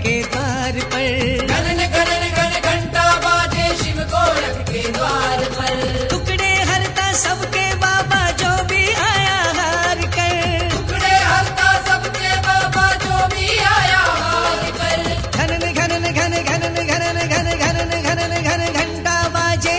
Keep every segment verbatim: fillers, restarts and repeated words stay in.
के द्वार पर। घन घन घन घंटा बाजे शिव गोरख के द्वार पर। टुकड़े हरता सबके बाबा जो भी आया हार कर। टुकड़े हरता सबके बाबा जो भी आया हार कर। घन घन घन घन घन घन घन घन घन घंटा बाजे।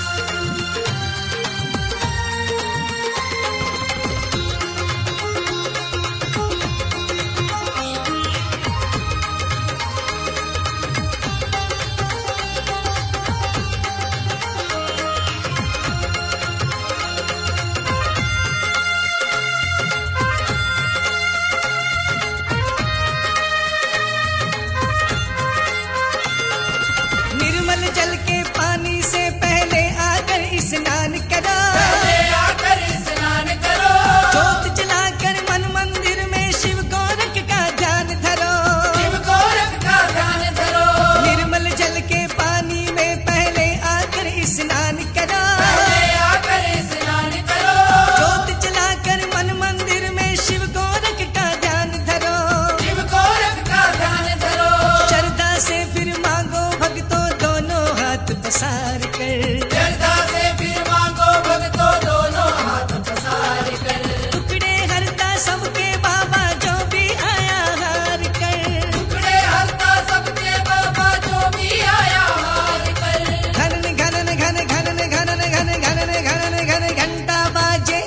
निर्मल जल के पानी से पहले आकर स्नान करो। पहले आकर स्नान करो। जोत जलाकर मन मंदिर में शिव गोरख का ध्यान धरो। शिव गोरख का ध्यान धरो। निर्मल जल के पानी में पहले आकर स्नान करो। पहले आकर स्नान करो। जोत जलाकर मन मंदिर में शिव गोरख का ध्यान धरो। शिव गोरख का ध्यान धरो। श्रद्धा से फिर मांगो भक्तों दोनों हाथ पसार कर। श्रद्धा से फिर मांगो भक्तों दोनों हाथ पसार कर। टुकड़े हरता सबके बाबा जो भी आया हार कर। टुकड़े हरता सबके बाबा जो भी आया हार कर। घन घन घन घन घन घन घन घन घन घंटा बाजे।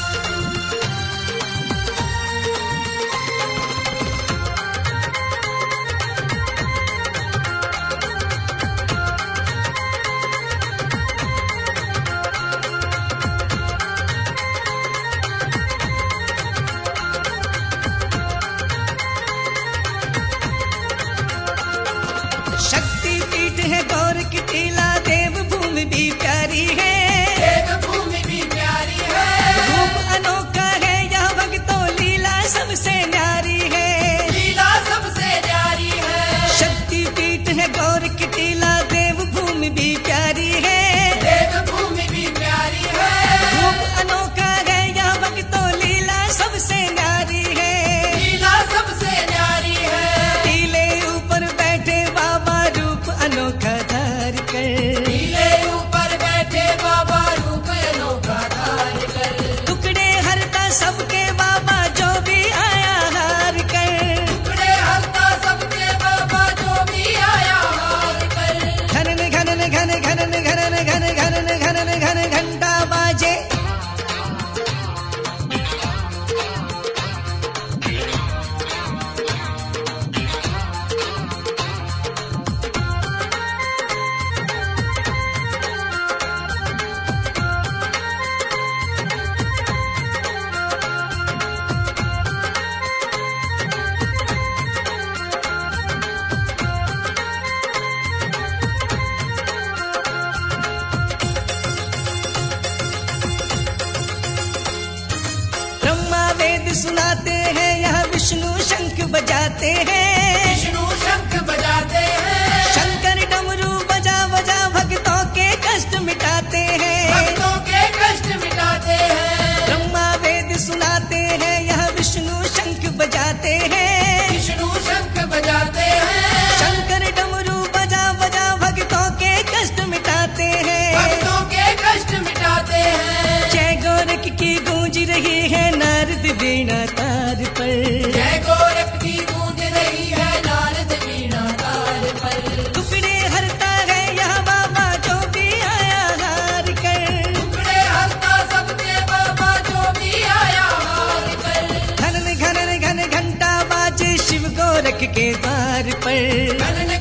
शक्ति पीठ है गौर की टीला देव भूमि भी प्यारी है। देव भूमि भी प्यारी है। रूप अनोखा है यह भक्तों लीला सबसे न्यारी है। लीला सबसे न्यारी है। शक्ति पीठ है गौर की टीला देव भूमि भी प्यारी है। देव भूमि भी प्यारी है। रूप अनोखा है यह भक्तों लीला सबसे न्यारी है। लीला सबसे न्यारी है। टीले ऊपर बैठे बाबा रूप अनोखा धार कर। टीले ऊपर बैठे बाबा रूप अनोखा धार कर। टुकड़े हरता सबके बाबा जो भी आया हार कर। टुकड़े हरता सबके बाबा जो भी आया हार कर। घन घन घन घन घन घन घन घन घन घंटा बाजे। ब्रह्मा वेद सुनाते हैं यहाँ विष्णु शंख बजाते हैं। विष्णु शंख बजाते हैं। शंकर डमरू बजा बजा भक्तों के कष्ट मिटाते हैं। भक्तों के कष्ट मिटाते हैं। ब्रह्मा वेद सुनाते हैं यहाँ विष्णु शंख बजाते हैं। विष्णु शंख बजाते हैं। शंकर डमरू बजा बजा भक्तों के कष्ट मिटाते हैं। भक्तों के कष्ट मिटाते हैं। जय गोरख की गूंज रही है नारद वीणा तार पर। जय गोरख की गूंज रही है नारद वीणा तार पर। टुकड़े हरता है यह बाबा जो भी आया हार कर। टुकड़े हरता सबके बाबा जो भी आया हार कर। घन घन घन घंटा बाजे शिव गोरख के द्वार पर। घन